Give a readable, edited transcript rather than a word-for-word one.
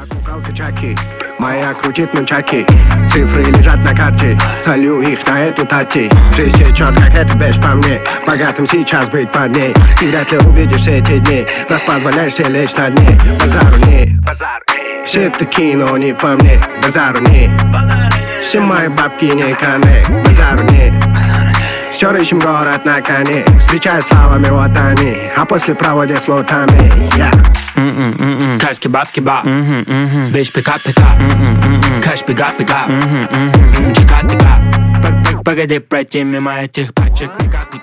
Куколка Чаки, моя крутит нунчаки. Цифры лежат на карте, солю их на эту тати. Жизнь течет, как это бежь по мне. Богатым сейчас быть под ней. Ты вряд ли увидишь эти дни. Раз позволяешь себе лечь на дне. Базару не, все такие, но не по мне. Базару не, все мои бабки не коннект. Базару не, все рыщем город на коне. Встречаю словами вот они, а после проводят слотами. Кашки, бабки, баб. Бейш, пика, каш, пика. Чика, тика. Погоди пройти мимо этих пачек. Никак не